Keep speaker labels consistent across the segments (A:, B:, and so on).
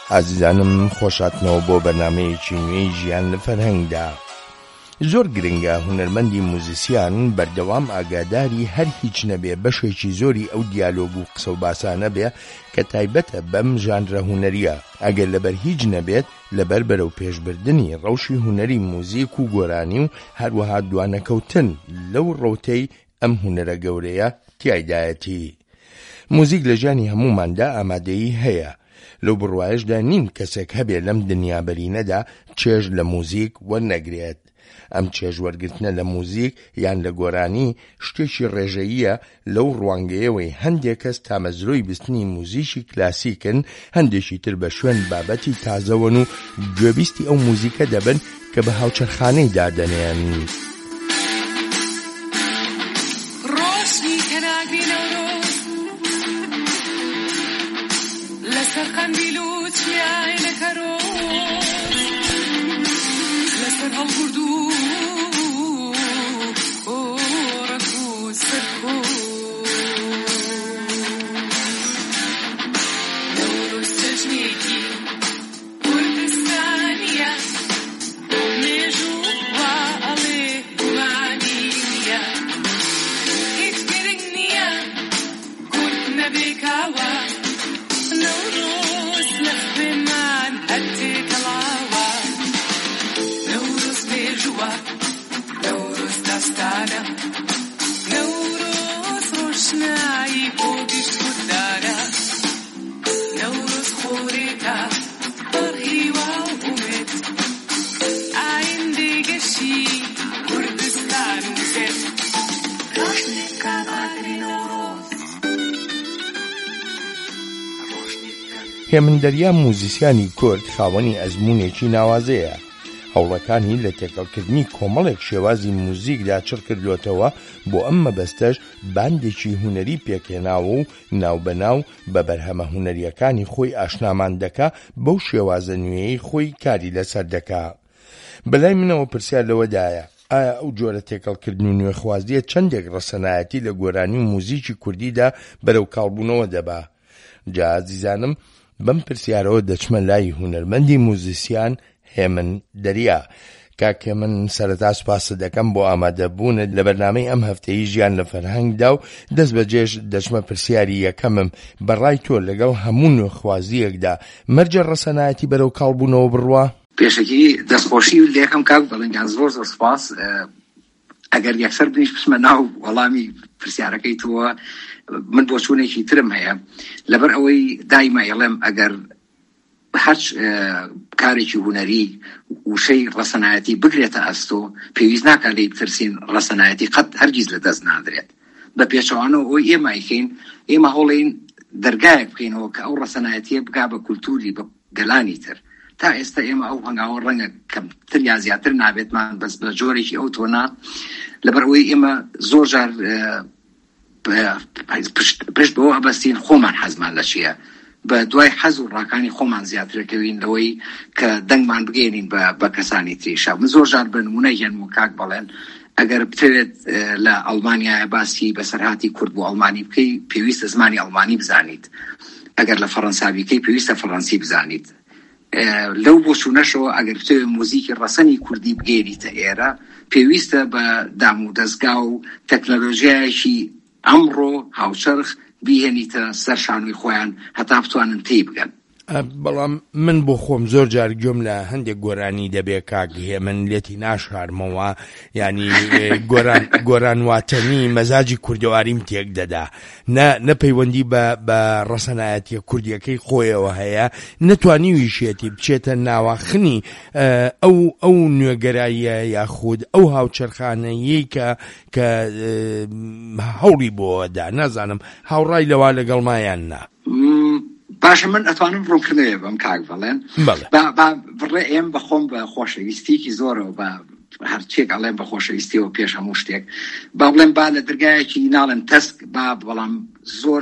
A: عزیزانم خۆشاتنەوە بۆ بەرنامەیەکی نوێی ژیان لە فەرهەنگدا. زۆر گرنگە هونەرمەندی موزیسیان بەردەوام ئاگاداری هەر هیچ نەبێ بەشێکی زۆری ئەو دیالۆگ و قسە و باسانە بێ کە تایبەتە بەم ژانرە هونەریە، ئەگەر لەبەر هیچ نەبێت لەبەر بەرەو پێشبردننی ڕەوشی هونەری موزیک و گۆرانی و هەروەها دوانەکەوتن لەو ڕۆتەی ئەم هونەرە گەورەیە تیایدایەتی. موزیک لە ژیانی هەموماندا ئامادەیی هەیە، لەو بڕوایشدا نیم کەسێک هەبێ لەم دنیابەرینەدا چێژ لە موزیک وەرنەگرێت. ئەم چێژ وەرگرتنە لە موزیک یان لە گۆرانی شتێکی ڕێژەییە لەو ڕوانگەیەوەی هەندێک کەس تامەزرۆی بستنی موزیکی کلاسیکن، هەندێکی تر بە شوێن بابەتی تازەوەن و گوێبیستی ئەو موزیکە دەبن کە بە هاوچەرخانەی دادەنێن. هێمندەریا موزیسیانی کورد خاوەنی ئەزموونێکی ناوازەیە. هەوڵەکانی لە تێکەڵکردنی کۆمەڵێک شێوازی موزیکدا چڕ کردوێتەوە بۆ ئەم مەبەستەش باندێکی هونەری پێکهێناوە و ناوبەناو بە بەرهەمە هونەریەکانی خۆی ئاشنامان دەکا بەو شێوازە نوێیەی خۆی کاری لەسەر دەکا. بەلای منەوە پرسیار لەوەدایە، ئایا ئەو جۆرە تێکەڵکردن و نوێخوازیە چەندێک ڕەسەنایەتی لە گۆرانی و موزیکی کوردیدا بەرەو کاڵبوونەوە دەبا؟ جا عزیزانم بەم پرسیارەوە دەچمە لای هونەرمەندی موزیسیان هێمندەریا. کاک هێمن، سەرەتا سوپاس دەکەم بۆ ئامادەبوونت لە بەرنامەی ئەم هەفتەی ژیان لە فەرهەنگدا و دەست بەجێش دەچمە پرسیاری یەکەمم بەڕای تۆ لەگەڵ هەموو نوێخوازیەکدا مەرجە ڕەسەنایەتی بەرەو کاڵبوونەوە بڕوا؟
B: پێشەکی دەستخۆشی لە یەکەم کاک بەڵێنگان زۆر زۆر سوپاس. ئەگەر یەکسەر بنیش بچمە ناو وەڵامی پرسیارەکەی تۆوە، من بۆ چوونێکی ترم هەیە لەبەر ئەوەی دایما ئەڵێم ئەگەر هەرچ کارێکی هونەری وشەی ڕەسەنایەتی بگرێتە ئەستۆ پێویست ناکات لێی بترسین، ڕەسەنایەتی قەت هەرگیز لە دەست نادرێت. بە پێچەوانەوە ئەوی ئێمە ئەیکەین، ئێمە هەوڵین دەرگایەک بکەینەوە کە ئەو ڕەسەنایەتیە بگا بە کولتوری بە گەلانی تر. تا ئێستا ئێمە ئەو هەنگاوە ڕەنگە کەمتر یا زیاتر نابێتمان بەس بە جۆرێکی ئەو تۆنا، لەبەر ئەوەی ئێمە زۆر جار پشت بەوە ئەبەستین خۆمان حەزمان لە چییە، بە دوای حەز و ڕاکانی خۆمان زیاترەکەوین لەوەی کە دەنگمان بگەێنین بە کەسانی تریشا. من زۆر جار بە نمونە هێنم و کاک بەڵێن ئەگەر بتەوێت لە ئەڵمانیایە باسی بەسەرهاتی کورد بۆ ئەڵمانی بکەی پێویستە زمانی ئەڵمانی بزانیت، ئەگەر لە فەڕەنساوی بکەی پێویستە فەڕەنسی بزانیت. لەو بۆ چوونەشەوە ئەگەر بتەوێت موزیکی ڕەسەنی کوردی بگێریتە ئێرە پێویستە بە دام و دەستگا و تەکنۆلۆژیایەکی ئەمڕۆ هاوچەرخ بیهێنیتە سەر شانوی خۆیان هەتا بتوانن تێی بگەن.
A: بەڵام من بۆ خۆم زۆر جار گوێم لە هەندێک گۆرانی دەبێ کاک هێمن لێتی ناشارمەوە، ینی گۆران واتەنی مەزاجی کوردەواریم تێک دەدا، نە پەیوەندی بە ڕەسەنایەتیە کوردیەکەی خۆیەوە هەیە، نەتوانی ویشێتی بچێتە ناواخنی ئەو نوێگەراییە یاخود ئەو هاوچەرخانەیەی کە هەوڵی بۆدا. نازانم هاوڕای لەوا لەگەڵ مایان نا.
B: باشە، من ئەتوانم ڕوونکردنەوە بەم کاک بەڵێن بڕێ ئێم بەخۆم بە خۆشەویستیکی زۆرەوە بە هەرچێک ئەڵێم بە خۆشەویستیەوە پێش هەموو شتێک با بڵێم با لە دەرگایەکی ناڵێن تەسک بەڵام زۆر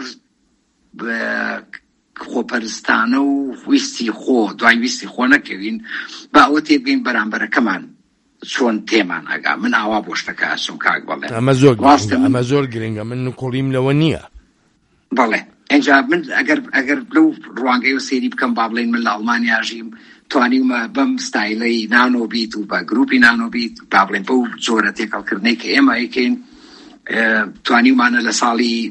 B: خۆپەرستانە و ویستی خۆ دوای ویستی خۆ نەکەوین با ئەوە تێبگەین بەرامبەرەکەمان چۆن تێمان ئەگا. من ئاوا بۆ شتەکە چۆن کاک بەڵێن
A: ئەمە زۆر گرنگە، من نکۆڵیم لەوە نییە.
B: بەڵێ اینجا من ئەگەر لەو ڕوانگەی و سێری بکەم با بڵێن من لە ئەڵمانیا ژیم توانیمە بەم ستایلەی نانۆبیت و بە گروپی نانۆبیت با بڵێن بەو جۆرە تێکەڵکردنەی کە ئێمە ئەیکەین توانیمانە لە ساڵی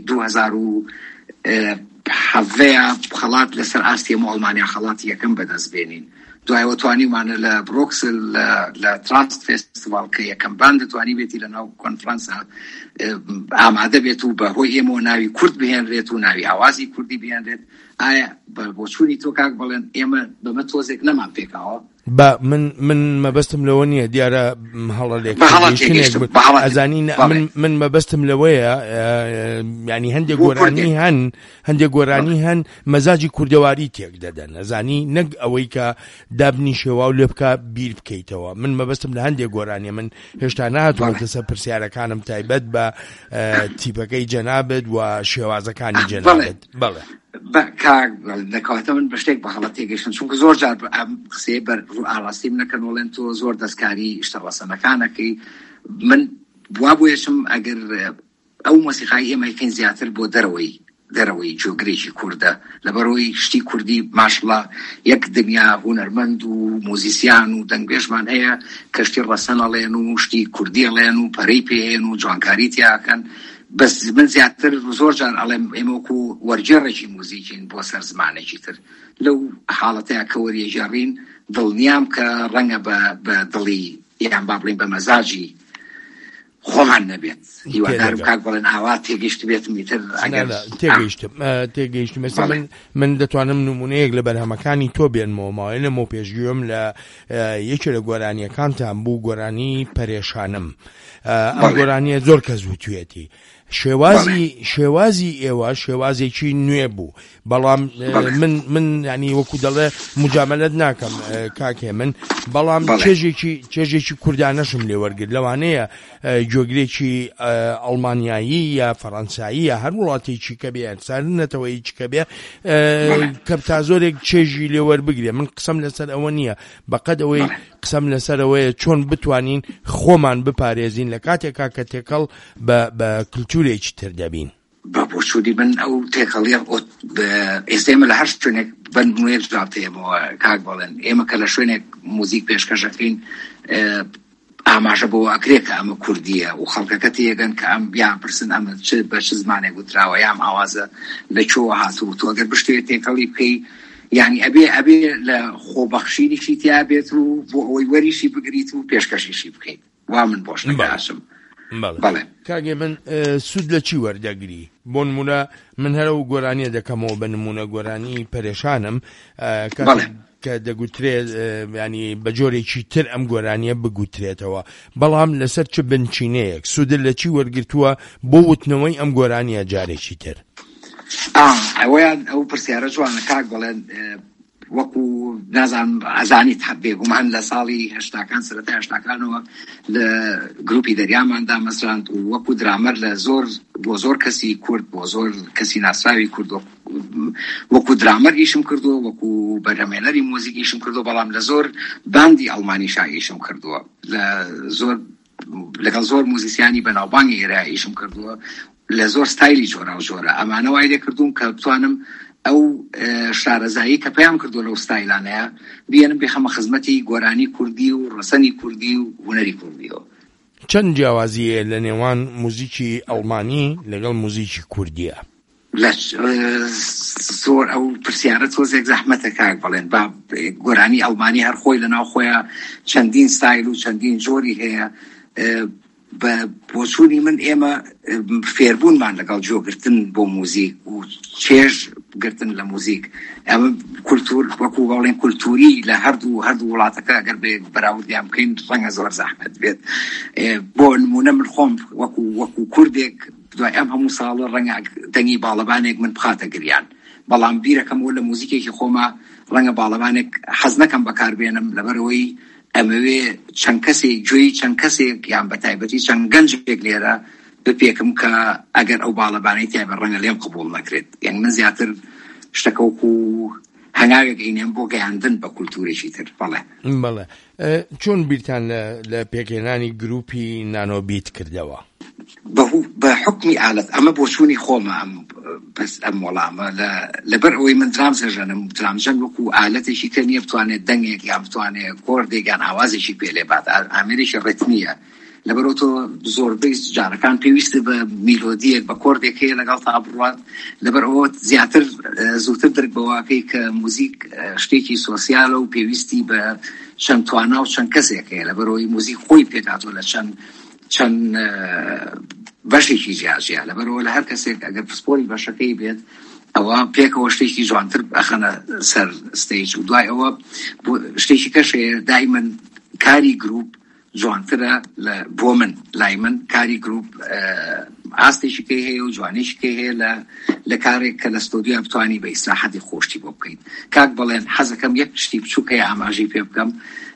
B: 2017 خەڵات لەسەر ئاستێمە ئەڵمانیا خەڵاتی یەکەم بەدەست بێنین. دوایەوە توانیمانە لە بڕۆکسل لە تراست فێستیڤال کە یەکەم بان دەتوانی بێتی لە ناو کۆنفرانسە ئامادە بێت و بەهۆی ئێمە ناوی کورد بهێنرێت و ناوی ئاوازی کوردی بهێنرێت. ئایا بۆ چوونی تۆ کاک بڵێن ئێمە بەمە تۆزێک نەمان پێکاوە؟
A: من مەبەستم لەوە نییە دیارە هەڵەلێک ئەزانین من مەبەستم لەوەیە ینی هەندێک گۆرانی هەن مەزاجی کوردەواری تێک دەدەن ئەزانی نەک ئەوەی کە دابنی شێوا و لێ بکە بیر بکەیتەوە. من مەبەستم لە هەندێک گۆرانیە من هێشتا نهاتووەتە سەر پرسیارەکانم تایبەت بە تیپەکەی جەنابەت و شێوازەکانی جەنابەت. بەڵێ
B: دەکەواتە من بە شتێک بە هەڵە تێگەیشتن چونکە زۆر جار ئەم قسەیە بەر ئاڵاستیم نەکەن وڵێن تۆ زۆر دەستکاری شتەڕەسەنەکانەکەی. من وا بۆیەشم ئەگەر ئەو مۆسیقای ئێمە یەکەین زیاتر بۆ دەرەوەی جۆگرێکی کووردە لەبەرەوەی شتی کوردی ماشڵە یەک دنیا هونەرمەند و موزیسیان و دەنگبێژمان هەیە کە شتی ڕەسەنەڵێن و شتی کوردی ئەڵێن و پەرەی پێێن و جوانکاری تیاکەن. بەس من زیاتر زۆر جار ئەڵێم ئێمە وەکو وەرجێڕێکی موزیکین بۆ سەر زمانێکی تر لەو حاڵەتەیە کە وەریەژێڕین دڵنیام کە ڕەنگە بە دڵی یان با بڵێن بە مەزاجی خۆمان نەبێت هیوادارم کاک بڵێن ئاوا تێگەیشت بێت میتر
A: تێگەیشتم. ئێستا من دەتوانم نمونەیەک لە بەرهەمەکانی تۆ بێنمەوە ماوەی لەمەوە پێشگوێم لە یەکێ لە گۆرانیەکانتان بوو گۆرانی پەرێشانم. ئەم گۆرانیە زۆر کەس وتوێتی شێوازی ئێوە شێوازێکی نوێ بوو بەڵام من ینی وەکو دەڵێ مجاملەت ناکەم کاکێ من بەڵام چێژێکی کوردانەشم لێ وەرگرت لەوانەیە گوێگرێکی ئەڵمانیایی یا فەڕەنسایی یا هەر وڵاتێکی کە بێ سارنەتەوەیکی کە بێ کە تا زۆرێک چێژی لێ وەربگرێ. من قسەم لەسەر ئەوە نییە بەقەد ئەوەی قسەم لەسەرەوەیە چۆن بتوانین خۆمان بپارێزین لە کاتێکا کە تێکەڵ بە کلتورێکی تر دەبین.
B: بە بۆچوودی من ئەو تێکەڵیە ئێستێمە لە هەر شوێنێک بەنموێر جوابتەیەمەوە کاک بڵێن ئێمە کە لە شوێنێک موزیک پێشکەشەکەین ئاماژە بۆ ئەکرێت کە ئەمە کوردیە و خەڵکەکە تێگەن کە ئەم بیان پرسن ئەمە بە چ زمانێک وتراوە یام ئاوازە لە چۆوە هاتوو تۆ ئەگەر بشتێ تێکەڵی بکەی یعنی ئەبێ لە خۆبەخشینیشی تیا بێت و بۆ ئەوەی وەریشی بگریت و پێشکەشیشی بکەیت. وا من بۆش نەگەشم.
A: بەڵێ کاگێ من سود لە چی وەردەگری؟ بۆ نمونە من هەرە و گۆرانیە دەکەمەوە بە نمونە گۆرانی پەرێشانم کە دەگوترێت ینی بە جۆرێکی تر ئەم گۆرانیە بگوترێتەوە بەڵام لەسەر چ بنچینەیەک سودل لە چی وەرگرتووە بۆ وتنەوەی ئەم گۆرانیە جارێکی تر؟
B: ئەوەیان ئەو پرسیارە جوانە کاک بڵێن وەکو نازانم ئەزانیت بێگومان لە ساڵی هەشتاکان سەرەتای هەشتاکانەوە لە گروپی دەریاماندا مەسراند و وەکو درامەر لە بۆ زۆر کەسی کورد بۆ زۆر کەسی ناسراوی کورد وەکو درامەر ئیشم کردووە وەکو بەرهەمێنەری مۆزیک ئیشم کردووە بەڵام لە زۆر باندی ئەڵمانیشا ئیشم کردووە لەگەڵ زۆر موزیسیانی بەناوبانگی ئێرای ئیشم کردووە لە زۆر ستایلی جۆرا و جۆرە ئەمانە وای لێ کردوم کە بتوانم ئەو شارەزایی کە پێیان کردو لەو ستایلانەیە بیانم بێخەمە خزمەتی گۆرانی کوردی و ڕەسەنی کوردی و هونەری کوردیەوە.
A: چەند جیاوازیە لە نێوان موزیکی ئەڵمانی لەگەڵ موزیکی کوردیە؟
B: زۆر ئەو پرسیارە تۆزێک زەحمەتە کاک بڵێن با گۆرانی ئەڵمانی هەر خۆی لەناو خۆیان چەندین ستایل و چەندین جۆری هەیە. بە بۆچوونی من ئێمە فێربوونمان لەگەڵ جۆگرتن بۆ موزیک و چێژ گرتن لە موزیک ئەمە کولتور وەکو بەڵێن کولتوری لە هەردوو وڵاتەکە ئەگەر بێ بەراوردیان بکەین ڕەنگە زۆر زەحمەت بێت. بۆ نمونە من خۆم وەکو کوردێک دوای ئەم هەموو ساڵە ڕەنگە دەنگی باڵەبانێک من بخاتە گریان بەڵام بیرەکەمەوە لە موزیکێکی خۆمە ڕەنگە باڵەبانێک حەز نەکەم بەکاربێنم لەبەرەوەی ئەمەوێ چەند کەسێک گوێی چەند کەسێک یان بە تایبەتی چەند گەنجێک لێرە بپێکم کە ئەگەر ئەو باڵەبانەی تیا بە ڕەنگە لێم قبوڵ نەکرێت. یعنی من زیاتر شتەکە وەکو هەنگاوێک ئینێم بۆ گەیاندن بە کولتورێکی تر.
A: بەڵێ چۆن بیرتان لە پێکهێنانی گروپی نانۆبیت کردەوە؟
B: بە حکمی ئالەت ئەمە بۆ چوونی خۆمە ئەم بس ئەم وەڵامە لەبەر ئەوەی من درامژەن وەکو ئالەتێکی کە نییە بتوانێت دەنگێک یان بتوانێت کۆردێک یان ئاوازێکی پێ لێ بات ئامێرێکی ڕێتمیە لەبەرەوە تۆ زۆربەی جارەکان پێویستە بە میلۆدیەک بە کۆردێک هەیە لەگەڵ تا بڕوات لەبەر ئەوە زووتر درک بەواکەی کە موزیک شتێکی سۆسیالە و پێویستی بە چەند توانا و چەند کەسێک هەیە لەبەرەوەی موزیک خۆی پێکاتۆ لە چەند بەشێکی جیاژیە لەبەرەوە لە هەر کەسێک ئەگەر پسپۆری بەشەکەی بێت ئەوە پێکەوە شتێکی جوانتر ئەخەنە سەر ستیج و دوای ئەوە شتێکی کەشەیە دایمەن کاری گروپ جوانترە بۆ من لای من کاری گروپ ئاستێکی هەیە و جوانێکی هەیە لە کارێک کە لە ستۆدیۆ بتوانی بە ئیسراحەتی خۆشتی بۆ بکەیت کاک بەڵێن حەزەکەم یەک شتی بچووکە ئاماژەی پێ بکەم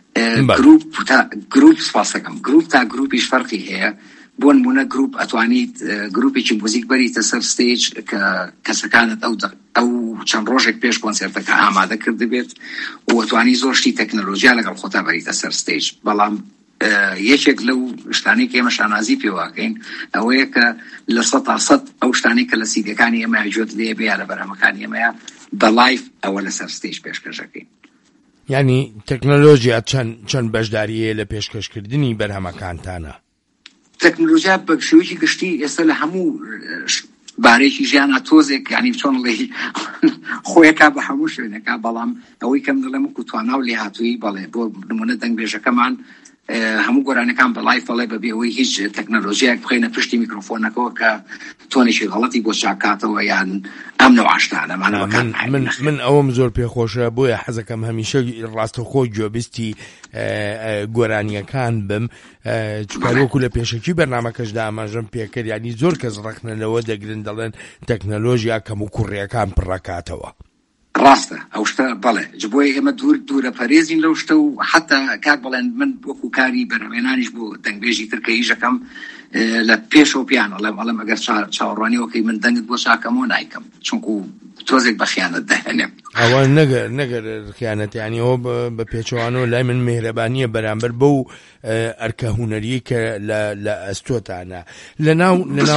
B: گروپ سپاس دەکەم گروپ تا گروپیش فەرقی هەیە بۆ نمونە گروپ ئەتوانیت گروپێکی موزیک بەریتە سەر ستیج کە کەسەکانت ئەو چەند ڕۆژێک پێش کۆنسێرتەکە ئامادە کرد بێت و ئەتوانی زۆر شتی تەکنۆلۆژیا لەگەڵ خۆتا بەریتە سەر ستیج بەڵام یەکێک لەو شتانەی کە ئێمە شانازی پێواکەین ئەوەیە کە لە 100% ئەو شتانەی کە لە سیدەکانی ئێمە جوێت لێ بێ لە بەرهەمەکانی ئێمەیە بە لایف ئەوە لەسەر ستیج پێشکەشەکەین
A: یعنی تەکنۆلۆژیا چەند بەشداریە لە پێشکەشکردنی بەرهەمەکانتانە
B: تەکنۆلۆژیا بە شێوەیەکی گشتی ئێستا لە هەموو بارێکی ژیانە تۆزێک ینی چۆن لێ خۆیەکا بە هەموو شوێنەکە بەڵام ئەوەی کەم دەڵێم وەکو توانا و لێهاتووی بەڵێ بۆ نمونە دەنگبێژەکەمان هەموو گۆرانەکان بە لایف بەڵێ بەبێ ئەوەی هیچ تەکنۆلۆژیایەک بخەینە پشتی میکرۆفۆنەکەەوە کە تۆنێکی غەڵەتی بۆ چاکاتەوە یان ئەم نەو عاشتانە
A: من ئەوەم زۆر پێخۆشە بۆیە حەزەکەم هەمیشە ڕاستەوخۆ گوێبیستی گۆرانیەکان بم چکارۆکو لە پێشەکی بەرنامەکەشدا ئاماژەم پێکرد ینی زۆر کەس ڕەخنەوە دەگرن دەڵێن تەکنۆلۆژیا کەم و کوڕیەکان پڕەکاتەوە
B: ڕاستە ئەو شتە بەڵێ بۆیە ئێمە دوورە پەرێزین لەو شتە و حتا کاک بڵێن من وەکو کاری بەرهەمێنانیش بۆ دەنگبێژی ترکە هیچەکەم لە پێشەوە پیان ئەڵێم ئەگەر چاوەڕوانیەوەکەی من دەنگت بۆ چاکەمەوە نایکەم چونکو تۆزێک بە خیانەت دەهێنێم
A: ئەوە نەگەر خیانەتیانی ئەوە بە پێچەوانەوە لای من میهرەبانیە بەرامبەر بەو ئەرکە هونەری کە لە ئەستۆتانە لەناو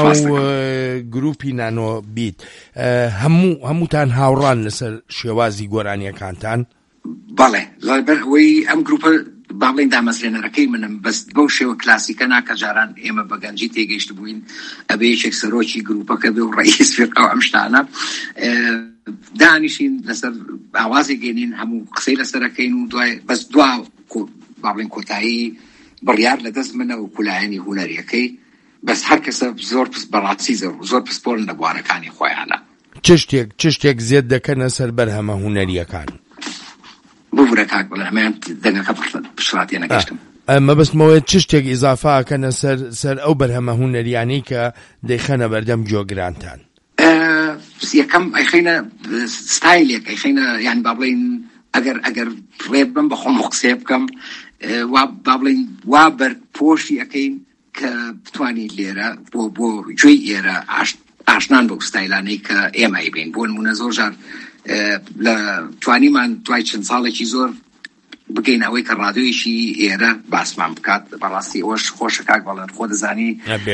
A: گروپی نانۆ بیت هەمووتان هاوڕان لەسەر شێوازی گۆرانیەکانتان
B: بەڵێ لەبەر ئەوەی ئەم گروپە باڵین دامەزرێنەرەکەی منم بەس بەو شێوە کلاسیکە ناکە جاران ئێمە بەگەنجی تێگەیشت بووین ئەبێ یەکێک سەرۆکی گروپەکە بێ و ڕئیس فێرقە ئەم شتانە دانیشین لەسەر ئاوازی گەێنین هەموو قسەی لەسەرەکەین و دوای بەس دوا باڵین کۆتایی بڕیار لە دەست منە و کولایەنی هونەریەکەی بەس هەر کەسە زۆر پس بەڕاستی زۆر پسپۆرن لە بوارەکانی خۆیانە
A: چ شتێک زێت دەکەنە سەر بەرهەمە هونەریەکان
B: بوورە کاک بڵێ هەمەیان دەنگەکە پشڕاتیە نەگەشتم
A: مەبەستمەوەی چ شتێک ئیزافاکەنە سەر ئەو بەرهەمە هونەریانەی کە دەیخەنە بەردەم جۆگرانتان
B: یەکەم ئەیخەینە ستایلێک ئەیخەینە یان با بڵێن ئەگەر ڕێ بم بە خۆم قسێ بکەم با بڵێن وا بەرپۆشی ئەەکەین کە بتوانین لێرە بۆ گوێی ئێرە ئاشنان بە ستایلانەی کە ئێمە بین بۆ نمونە زۆر جار لە توانیمان دوای چەند ساڵێکی زۆر بگەین ئەوەی کە ڕادیۆیشی ئێرە باسمان بکات بەڕاستی ئەوەش خۆشە کاک بەڵێن خۆ دەزانی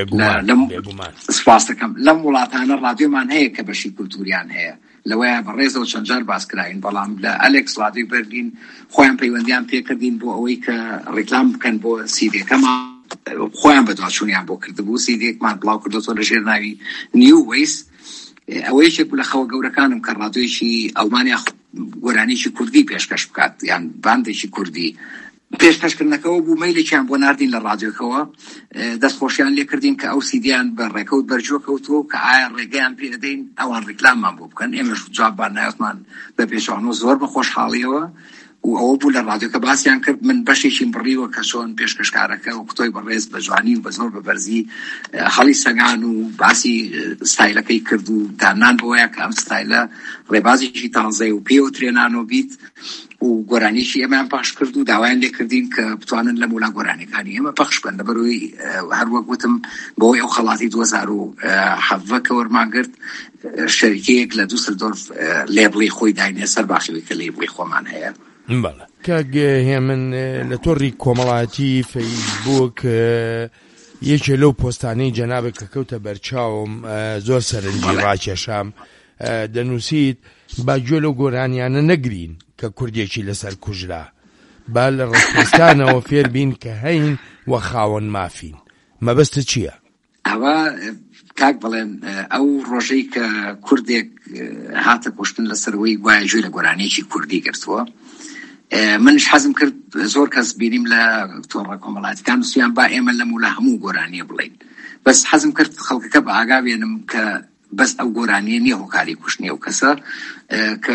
B: سپاس دەکەم لەم وڵاتانە ڕادیۆمان هەیە کە بەشی کولتوریان هەیە لەوەیە بەڕێزەوە چەند جار باسکراین بەڵام لە ئەلێکس ڕادیۆی بەرلین خۆیان پەیوەندیان پێکردین بۆ ئەوەی کە ڕێکلام بکەن بۆ سیدێکەمان خۆیان بەدواچوونیان بۆ کردبوو سیدێکمان بڵاو کردوتۆ لە ژێر ناوی نیو وەیس ئەوەیەکێک لە خەوە گەورەکانم کە ڕادیۆیشی ئەڵمانیا گۆرانیشی کوردی پێشکەش بکات یان باندێکی کوردی پێشکەشکردنەکەەوە بوو مەیلێکیان بۆ ناردین لە ڕادیۆکەوە دەستخۆشیان لێ کردین کە ئەو سیدیان بە ڕێکەوت بەرجۆ کەوتووە کە ئایا ڕێگەیان پێدەین ئەوان ڕێکلاممان بۆ بکەن ئێمەش جوابان نایەتمان بە پێشەوانەوە زۆر بە خۆشحاڵیەوە و ئەوە بوو لە ڕادیۆکە باسییان کرد من بەشێکی بڕیوە کە چۆن پێشکەشکارەکە و قوتۆی بەڕێز بە جوانی و بە زۆر بە بەرزی هەڵی سەگان و باسی ستایلەکەی کرد و دانان بۆیە کە ئەم ستایلە ڕێبازێکی تازەی و پێوترێنانەوە بیت و گۆرانیشی ئێمەیان پاش کرد و داوایان لێ کردین کە بتوانن لە مولا گۆرانەکانی ئێمە پەخش بکەن لەبەرەوەی هەروەک گوتم بۆی ئەو خەڵاتی 2007 کە وەرمانگرت شەریکەیەک لە دووسلدۆرف لێبڵی خۆی داینێ سەر باخەوەی کە لێبڵی خۆمان هەیە
A: بەڵێ کاک هێمن لە تۆڕی کۆمەڵایەتی فەیسبووک یەکێ لەو پۆستانەی جەنابێک کە کەوتە بەرچاوم زۆر سەرنجی ڕاکێشام دەنووسیت با گوێ لەو گۆرانیانە نەگرین کە کوردێکی لەسەر کوژرا با لە ڕستستانەوە فێر بین کە هەین وە خاوەن مافین. مەبەستە چییە؟
B: ئەوە کاک بڵێن ئەو ڕۆژەی کە کوردێک هاتە کوشتن لەسەرەوەی وایە گوێ لە گۆرانێکی کوردی گرتووە، منش حەزم کرد زۆر کەس بینیم لە تۆڕە کۆمەڵایەتیەکان سویان با ئێمە لە مولا هەموو گۆرانیە بڵین، بەس حەزم کرد خەڵکەکە بە ئاگا بێنم کە بەس ئەو گۆرانیە نییە هۆکاری کوشتنی ئەو کەسە کە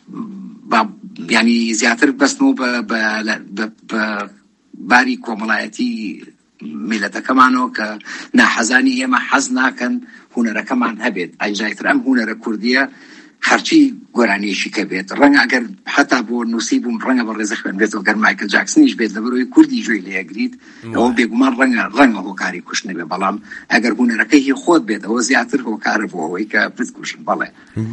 B: ینی زیاتر بەستنەوە بە باری کۆمەڵایەتی میلەتەکەمانەوە کە ناحەزانی ئێمە حەز ناکەن هونەرەکەمان هەبێت. ئەجایتر ئەم هونەرە کوردیە هەرچی گۆرانیەشی کە بێت ڕەنگە ئەگەر حتا بۆ نووسی بووم ڕەنگە بە ڕێزە خوێن بێتەوە گەر مایکل جاکسنیش بێت لەبەرەوەی کوردی گوێی لێگریت ئەوە بێگومان ڕەنگە هۆکاری کوشتنە بێ، بەڵام ئەگەر هونەرەکەی خۆت بێت ئەوە زیاتر هۆکارە بۆ ئەوەی کە بتکوشن. بەڵێ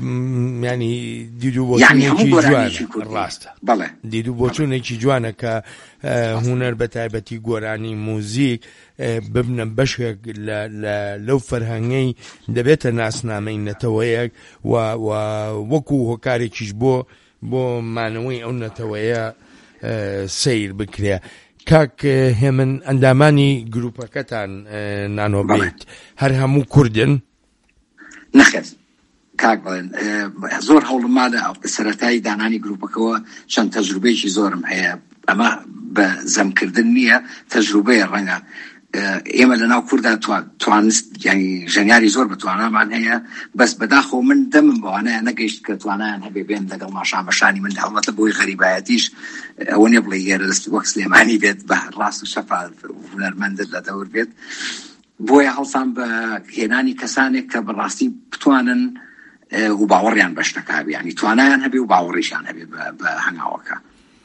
A: ینی دیدوبۆچوونێکی جوانە، ڕاستە بەڵێ دیدوبۆچوونێکی جوانە کە هونەر بە تایبەتی گۆرانی موزیک ببنە بەشێک لەو فەرهەنگەی دەبێتە ناسنامەی نەتەوەیەک و وەکو هۆکارێکیش بۆ مانەوەی ئەو نەتەوەیە سیر بکرێ. کاک هێمن ئەندامانی گروپەکەتان نانۆبێت هەر هەموو کوردن؟
B: نەخێر کاک بڵێن زۆر هەوڵم مادە سەرەتایی دانانی گروپەکەەوە چەند تەجروبەیەکی زۆرم هەیە، ئەمە بە زەمکردن نییە، تەجروبەیە ڕەنگە ئێمە لەناو کووردا توانست ینی ژەنیاری زۆر بتوانامان هەیە، بەس بەداخۆ من دەمم بەوانەیە نەگەیشت کە توانایان هەبێ بێن لەگەڵ ماشامەشانی من هەڵەتە بۆی غەریبایەتیش ئەوە نیە بڵێ ئێرە وەک سلێمانی بێت بە ڕاست و شەفا هونەرمەندت لە دەور بێت، بۆیە هەڵسان بە هێنانی کەسانێک کە بەڕاستی بتوانن و باوەڕیان بەشتەکابی، ینی توانایان هەبێ و باوەڕیشان هەبێ بە هەنگاوەکە.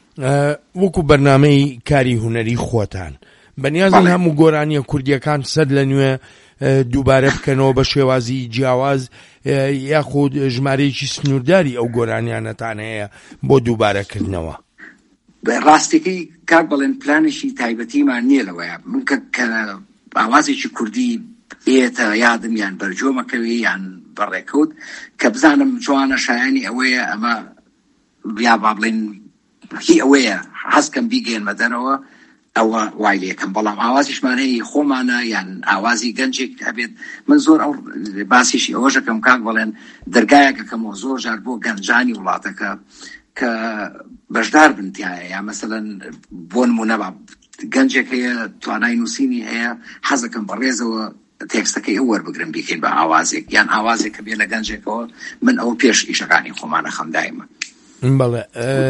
A: وەکو بەرنامەی کاری هونەری خۆتان بەنیازن هەموو گۆرانیە کوردیەکان سەد لە نوێ دووبارە بکەنەوە بە شێوازی جیاواز یاخود ژمارەیەکی سنوورداری ئەو گۆرانیانەتان هەیە بۆ دووبارەکردنەوە؟
B: ڕاستیەکەی کاک بڵێن پلانێکی تایبەتیمان نییە لەوەیە، من کە ئاوازێکی کوردی ئێتە یادم یان بەرجۆمەکەوی یان بەڕێکەوت کە بزانم جوانە شایانی ئەوەیە ئەمە یا با بڵێن هی ئەوەیە حەزکەم بیگەێنمە دەرەوە ئەوە وای لێکم، بەڵام ئاوازیشمان هەیە خۆمانە یان ئاوازی گەنجێک هەبێت. من زۆر ئەو باسیشی ئەوەشەکەم کاک بڵێن دەرگایەکەکەمەوە زۆر جار بۆ گەنجانی وڵاتەکە کە بەشدار بنتیایە، یا مەسەلەن بۆ نمونە گەنجێک هەیە توانای نووسینی هەیە حەزەکەم بەڕێزەوە تێکستەکەی ئەو وەربگرم بیکەین بە ئاوازێک یان ئاوازێک کە بێ لە گەنجێکەوە، من ئەو پێش ئیشەکانی خۆمانە خەم دایمە.
A: بەڵێ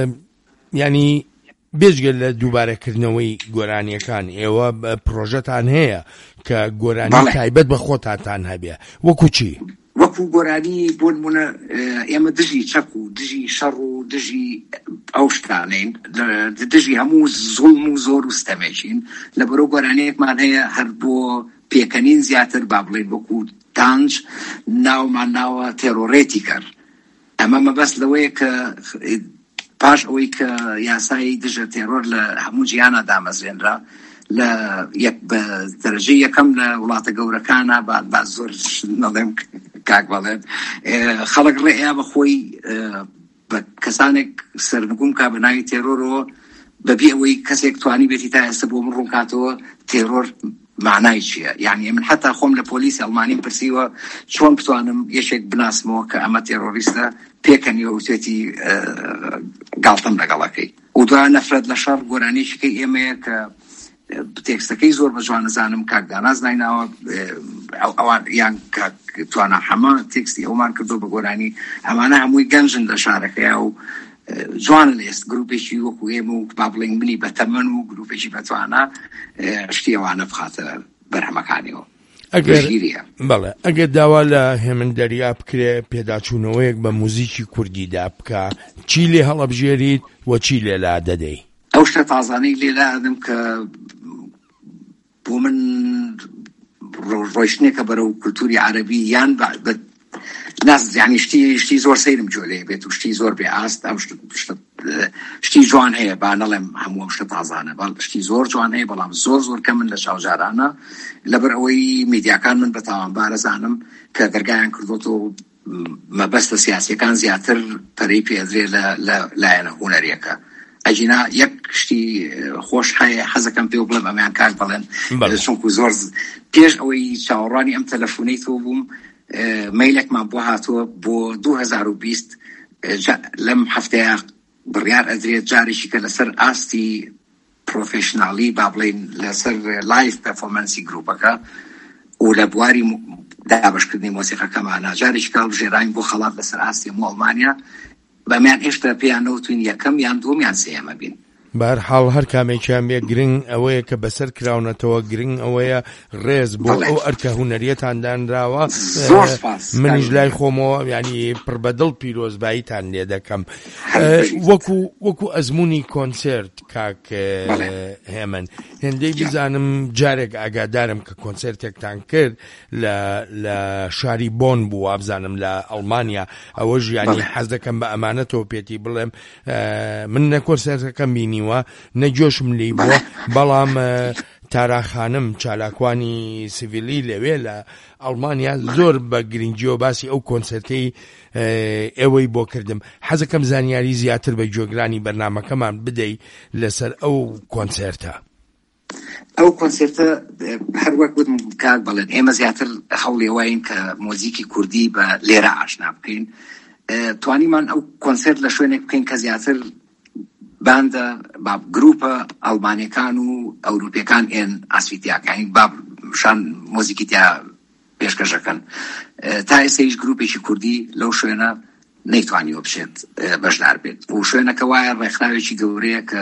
A: ینی بێژگە لە دووبارەکردنەوەی گۆرانیەکان ئێوە پرۆژەتان هەیە کە گۆرانی تایبەت بە خۆتان هەبێ، وەکو چی؟
B: وەکو گۆرانی بۆ نمونە ئێمە دژی چەک و دژی شەڕ و دژی ئەو شتانین، دژی هەموو زوڵم و زۆر و ستەمێکین، لەبەرەو گۆرانەیەکمان هەیە هەر بۆ پێکەنین زیاتر با بڵێن وەکو تانج ناومان ناوە تێرۆڕێتی کرد. ئەمە مەبەست لەوەیە کە پاش ئەوەی کە یاسای دژە تێرۆر لە هەموو جیانە دامەزرێنرا لە بە دەرەجەی یەکەم لە وڵاتە گەورەکانە با زۆر نەڵێم کاک بەڵێن خەڵک ڕێیا بەخۆی بە کەسانێک سەرنگوم کا بە ناوی تێرۆرەوە بەبێ ئەوەی کەسێک توانی بێتی تا ئێستا بۆ من ڕوونکاتەوە تێرۆر معنای چییە. یعنی من حتا خۆم لە پۆلیسی ئەڵمانی پرسیوە چۆن بتوانم یەکێک بناسمەوە کە ئەمە تێرۆریستە پێکەنیوە وتێتی گاڵتەم لەگەڵەکەی و دوای نەفرەت لە شەڕ گۆرانیشەکەی ئێمەیە کە تێکستەکەی زۆر بە جوان نەزانم کاک داناز نایناوە ئەوان یان توانە هەمە تێکستی ئەومان کردو بە گۆرانی ئەمانە هەمووی گەنجن لە شارەکەیە و جوان لێست گروپێکی وەکو ئێمە و با بڵێن منی بەتەمەن و گروپێکی بەتوانە شتی ئەوانە بخاتە بەرهەمەکانیەوە.
A: بەڵێ ئەگەر داوا لە هێمندەریا بکرێ پێداچوونەوەیەک بە موزیکی کوردیدا بکە چی لێ هەڵەبژێریت و چی لێلا دەدەی؟
B: ئەو شتە تازانەی لێلا دەدەم کە بۆ من ڕۆیشتنێکە بەرەو کولتوری عەرەبی یان ناز یعنی شتی زۆر سەیرم جۆ لێ بێت و شتی زۆر بێ ئاست ئەم شتی جوان هەیە با نەڵێم هەموو شتە تازانە بەڵشتی زۆر جوان هەیە بەڵام زۆر کە من لە چاوجارانە لەبەر ئەوەی میدیاکان من بە تاوانبارە زانم کە دەرگایان کردوتەوە مەبەستە سیاسیەکان زیاتر پەرەی پێدرێ لە لایەنە هونەریەکە ئەجینا یەک شتی خۆش هەیە حەزەکەم پێ بڵێم ئەمیان کاک بڵێن چونکو زۆر پێش ئەوەی چاوەڕوانی ئەم تەلەفۆنەی تۆ بووم مەیلێکمان بۆ هاتووە بۆ 2020 لەم هەفتەیە بڕیار ئەدرێت جارێکی کە لەسەر ئاستی پرۆفێشناڵی با بڵێن لەسەر لایف پەرفۆمەنسی گروپەکە و لە بواری دابشکردنی مۆسیقەکەمانە جارێکی کاڵ ژێراین بۆ خەڵات لەسەر ئاستی هەموو ئەڵمانیا بەمیان هێشتا پێیان نەوتوین یەکەم یان دووەم یان سێەمە بین
A: بەهەرحاڵ هەر کامێکیان بێ گرنگ ئەوەیە کە بەسەر کراونەتەوە گرنگ ئەوەیە ڕێز بۆ ئەو ئەرکە هونەریەتان دانراوە منیش لای خۆمەوە ینی پڕبەدڵ پیرۆزباییتان لێ دەکەم وەکو ئەزمموی کۆنسرت کاک هێمن هێندەی بزانم جارێک ئاگادارم کە کۆنسرتێکتان کرد لە شاری بۆن بوو وابزانم لە ئەڵمانیا ئەوەش ینی حەز دەکەم بە ئەمانەتەوە پێتی بڵێم من نە کۆنسرتەکەم بینیوە نەجۆشم لی بووە بەڵام تاراخانم چالاکوانی سیڤیلی لەوێ لە ئەڵمانیا زۆر بە گرنگیەوە باسی ئەو کۆنسرتەی ئێوەی بۆ کردم حەزەکەم زانیاری زیاتر بە جۆگرانی بەرنامەکەمان بدەی لەسەر ئەو کۆنسرتە
B: ئەو کۆنسرتە هەر وەک وتم کاک بڵێن ئێمە زیاتر هەوڵی وین کە مۆزیکی کوردی بە لێرە ئاشنا بکەین توانیمان ئەو کۆنسرت لە شوێنێک بکەین کە زیاتر باندە با گروپە ئەڵمانیەکان و ئەوروپیەکان ئێن ئاسویتیاکانی با شان مۆزیکی تیا پێشکەشەکەن تا ئێستاش گروپێکی کوردی لەو شوێنە نەیتوانیوە بشێت بەشدار بێت و شوێنەکە وایە ڕێکخراوێکی گەورەیە کە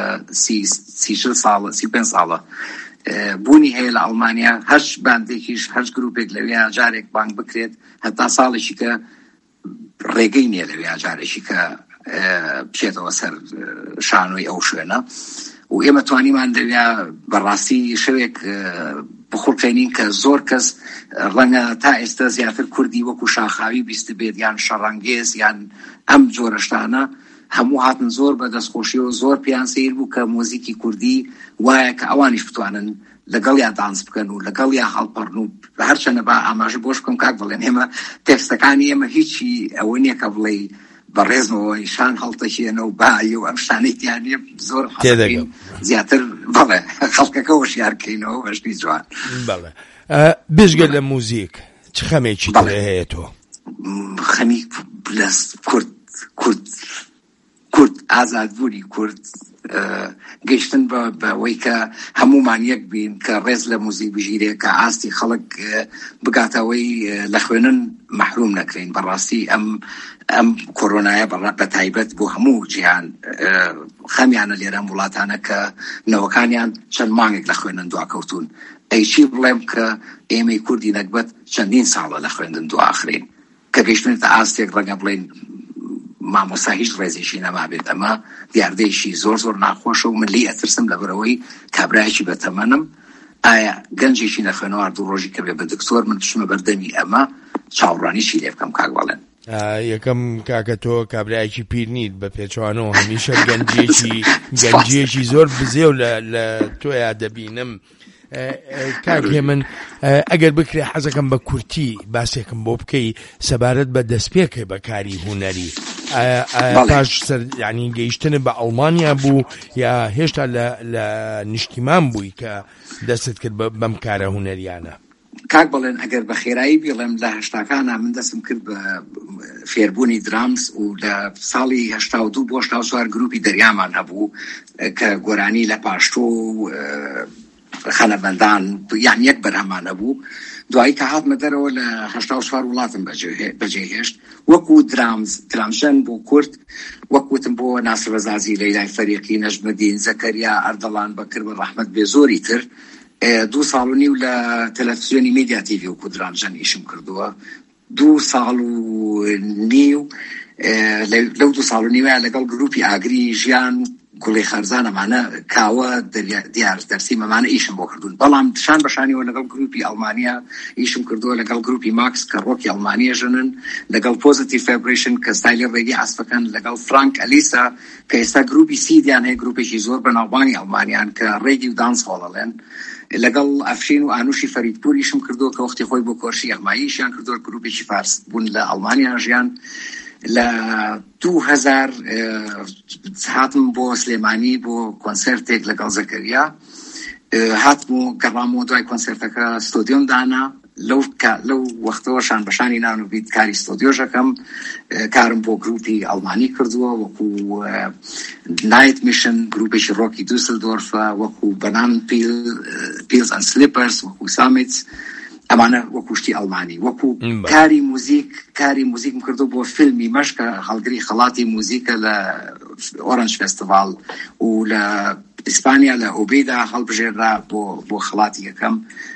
B: 35 ساڵە بوونی هەیە لە ئەڵمانیا هەر باندێکیش هەر گروپێک لەوێ جارێک بانگ بکرێت هەتا ساڵێکی کە ڕێگەی نییە لەوێ جارێکی کە بچێتەوە سەر شانۆی ئەو شوێنە و ئێمە توانیمان دەوێ بەڕاستی شەوێک بخۆڵکەینین کە زۆر کەس ڕەنگە تا ئێستا زیاتر کوردی وەکو شاخاوی بیست بێت یان شەڕەنگێز یان ئەم جۆرەشتانە هەموو هاتن زۆر بە دەستخۆشیەوە زۆر پیان سیر بوو کە مۆزیکی کوردی وایە کە ئەوانیش بتوانن لەگەڵ یا دانس بکەن و لەگەڵ یا هەڵپەڕن و هەرچەنە بە ئاماژە بۆش بکەم کاک بڵێن ئێمە تێکستەکانی ئێمە هیچی ئەوە نییە کە بڵێ بەڕێزمەوەی شان هەڵتەشێنە و باایی و ئەم شتانەی تیانە زۆر زیاتر بەڵێ خەڵکەکە وەشیارکەینەوە بەشتی جوان
A: بەڵێ بێژگە لە موزیک چ خەمێکی ترێ هەیە تۆ
B: خەمی لەس کورد ئازادبوونی کورد گەیشتن بەوەی کە هەمومان یەک بین کە ڕێز لە موزیک بژیرێ کە ئاستی خەڵک بگاتەوەی لە خوێنن مەحروم نەکرین بەڕاستی ئەم کۆرۆنایە بە تایبەت بۆ هەموو جیهان خەمیانە لێرە وڵاتانە کە نەوەکانیان چەند مانگێک لە خوێنن دواکەوتون ئەیچی بڵێم کە ئێمەی کوردی نەکبەت چەندین ساڵە لە خوێندن دواخرین کە گەیشتنێتە ئاستێک ڕەنگە بڵێن مامۆستا هیچ ڕێزێکی نەمابێت ئەمە دیاردەیەکی زۆر ناخۆشە و من لی ئەترسم لەبەرەوەی کابرایەکی بەتەمەنم ئایا گەنجێکی نەخوێنەوە دوو ڕۆژی کە بێ بە دکتۆر من بچمە بەردەمی ئەمە چاوەڕوانیشی لێ بکەم کاک بەڵێن
A: یەکەم کاکە تۆ کابرایەکی پیر نیت بە پێچوانەوە هەمیشە گەنجێکی زۆر بزێ و لە تۆیا دەبینم کاکێ من ئەگەر بکرێ حەزەکەم بە کورتی باسێکم بۆ بکەی سەبارەت بە دەستپێکە بەکاری هونەری پاش ینی گەیشتنە بە ئەڵمانیا بوو یا هێشتا لە نیشتیمان بووی کە دەستت کرد بەم کارە هونەریانە
B: کاک بڵێن ئەگەر بە خێرایی بڵێم لە هەشتاکانە من دەستم کرد بە فێربوونی درامز و لە ساڵی 82 بۆ 84 گروپی دەریامان هەبوو کە گۆرانی لە پاشتۆ و خەنەبەندان یان یەک بەرهەمانە بوو دوایی کە هاتمە دەرەوە لە 84 وڵاتم بەجێهێشت وەکو درامژەن بۆ کورد وەکوتم بۆ ناسر ڕەزازی لەیلای فەریقی نەژمەدین زەکەریا ئەردەڵان بەکر بە ڕەحمەت بێزۆری تر 2 ساڵ و نیو لە تەلەڤیزیۆنی میدیا تیڤی وەکو درامژەن ئیشم کردووە 2 ساڵ و نیو لەو 2 ساڵ و نیوە لەگەڵ گروپی ئاگری ژیان گوڵی خەرزان ئەمانە کاوە دیار دەرسی مەمانە ئیشم بۆ کردوون بەڵام شان بەشانیەوە لەگەڵ گروپی ئەڵمانیا ئیشم کردووە لەگەڵ گروپی ماکس کە ڕۆکی ئەڵمانیە ژنن لەگەڵ پۆزیتیڤ ڤایبرێشن کە ستایلی ڕێگی ئاسپەکەن لەگەڵ فرانک ئەلیسا کە ئێستا گروپی سیدیان هەیە گروپێکی زۆر بەناوبانی ئەڵمانیان کە ڕێگی و دانس هۆڵەڵێن لەگەڵ ئەفشین و ئانوشی فەریدپوریشم کردووە کە وەختی خۆی بۆ کۆرشی یەغماییشیان کردووە گروپێکی فارس بوون لە ئەڵمانیا ژیان لە 2000 هاتم بۆ سلێمانی بۆ کۆنسەرتێک لەگەڵ زەکەریا هاتم و گەڕام دوای کۆنسەرتەکە ستۆدیۆم دانا لەو وەختەوە شان بەشانی نان و بیت کاری ستۆدیۆژەکەم کارم بۆ گروپی ئەڵمانی کردووە وەکو نایت میشن گروپێکی ڕۆکی دووسلدۆرفە وەکو بەنان پیلز ئەند سلیپەرز وەکو سامیتس ئەمانە وەکو شتی ئەڵمانی وەکو کاری موزیکم کردو بۆ فیلمی مەشکە هەڵگری خەڵاتی موزیکە لە ئۆرنج فێستیڤال و لە ئیسپانیا لە ئۆبێدا هەڵبژێرا بۆ خەڵاتی یەکەم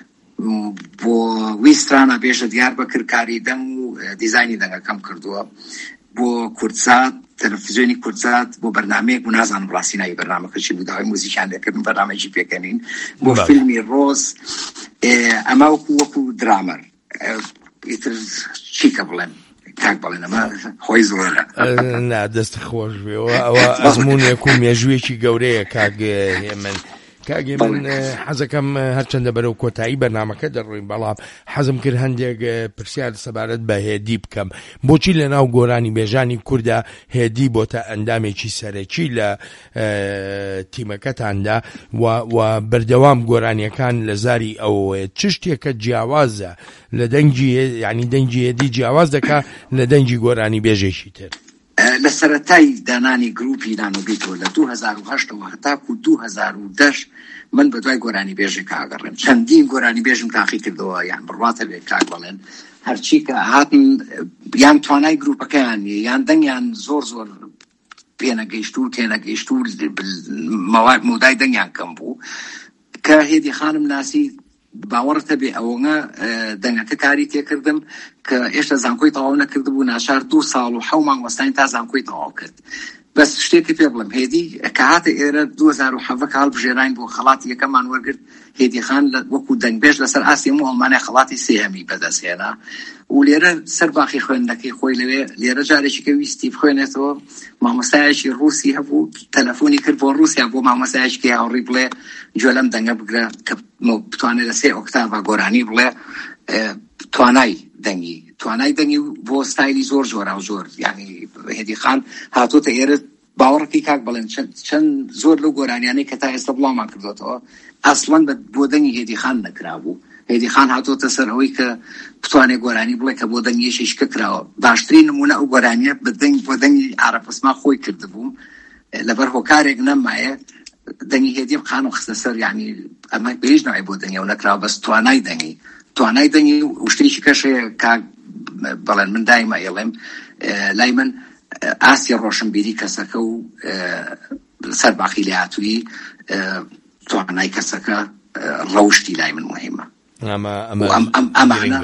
B: بۆ ویسترانە بێژە دیار بەکر کاری دەنگ و دیزایانی دەنگەکەم کردووە بۆ کورتزات تەلەڤیزیۆنی کورتزات بۆ بەرنامەیەک و نازانم ڕاستی ناوی بەرنامەکەی بوو داوای موزیکیان لێکردن بەرنامەیەکی پێکەنین بۆ فیلمی ڕۆز ئەمە وەکو درامەر ئیتر چی کە بڵێن کاک بڵێن ئەمە خۆی زۆرە
A: نا دەست خۆش بێەوە ئەوە ئەزمونێک و مێژوویەکی گەورەیە کاک هێمن کاگێ من حەزەکەم هەرچەندە بەرەو کۆتایی بەرنامەکە دەڕۆین بەڵام حەزم کرد هەندێک پرسیار سەبارەت بە هێدی بکەم بۆچی لە ناو گۆرانی بێژانی کووردا هێدی بۆتە ئەندامێکی سەرەکی لە تیمەکەتاندا و بەردەوام گۆرانیەکان لە زاری ئەوەیە چ شتێکە جیاوازە لە دەنگی یعنی دەنگی هێدی جیاواز دەکا لە دەنگی گۆرانی بێژێکی تر
B: لە سەرەتای دانانی گروپی نانۆبیتەوە لە 2008ەوە هەتاکو 2010 من بە دوای گۆرانی بێژێک ئاگەڕێم چەندین گۆرانی بێژم تاقی کردەوە یان بڕواتە بێت کاک بڵێن هەرچی کە هاتن یان توانای گروپەکەیان یان دەنگیان زۆر پێنەگەیشت و تێنەگەیشت و مودای دەنگیان کەم بوو کە هێدی خانم ناسی باوەڕتە بێ ئەوەنە دەنگەکە کاری تێکردم کە ئێشتا زانکۆی تەواو نەکرد بوو ناشار 2 ساڵ و 7 مانگ وەستانی تا زانکۆی تەواو کرد بەس شتێکی پێ بڵم هێدی کە هاتە ئێرە 2007 کە هەڵبژێراین بۆ خەڵاتی یەکەمان وەرگرت هێدی خان وەکو دەنگبێژ لەسەر ئاسی هەموو ئەڵمانیا خەڵاتی سێهەمی بەدەستهێنا و لێرە سەرباخی خوێندنەکەی خۆی لێرە جارێکی کە ویستی بخوێنێتەوە مامۆستایەکی ڕووسی هەبوو تەلەفۆنی کرد بۆ رووسیا بۆ مامۆستایەکی هاوڕی بڵێ گوێ لەم دەنگە بگرە کە بتوانێت لە 3 ئۆکتاڤە گۆرانی بڵێ توانای دەنگی بۆ ستایلی زۆر جۆرا و زۆر یعنی هێدی خان هاتۆتە ئێرە باوەڕەکەی کاک بڵێن چەند زۆر لەو گۆرانیانەی کە تا ئێستا بڵاومان کردوێتەوە ئەسڵەن بۆ دەنگی هێدی خان نەکرابوو هێدی خان هاتۆتە سەر ئەوەی کە بتوانێت گۆرانی بڵێ کە بۆ دەنگی یەشێشکە کراوە باشترین نمونە ئەو گۆرانیە بۆ دەنگی عارەفەسما خۆی کردبووم لەبەر هۆکارێک نەمایە دەنگی هێدی خان و خستە سەر یعنی ئەمە بێژ ناوی بۆ دەنگی و نەکراوە بەس توانای دەنگی و شتێکی کەشەیە کاک بەڵێن من دایما ئێڵێم لای من ئاسی ڕۆشنبیری کەسەکە و سەرباخی لێ هاتووی توانای کەسەکە ڕەوشتی لای من مهمە ئەمانە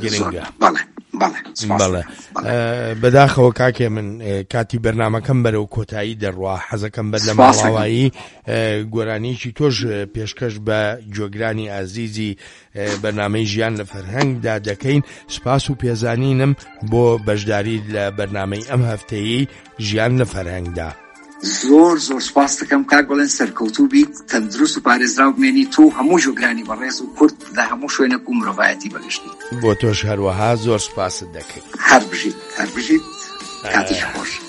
A: بەڵێ بەداخەوە کاکێ من کاتی بەرنامەکەم بەرەو کۆتایی دەڕوا حەزەکەم بەر لە ماڵاوایی گۆرانیکی تۆش پێشکەش بە جۆگرانی ئازیزی بەرنامەی ژیان لە فەرهەنگدا دەکەین سپاس و پێزانینم بۆ بەشداری لە بەرنامەی ئەم هەفتەیەی ژیان لە فەرهەنگدا
B: زۆر سپاس دەکەم کاک بڵێن سەرکەوتوو بیت تەندروست و پارێزراو بمێنی تۆ هەموو ژۆگرانی بەڕێز و کورد لە هەموو شوێنێک و مرۆڤایەتی بەگشتی
A: بۆ تۆش هەروەها زۆر سپاست دەکەین
B: هەر بژیت کاتیش خۆش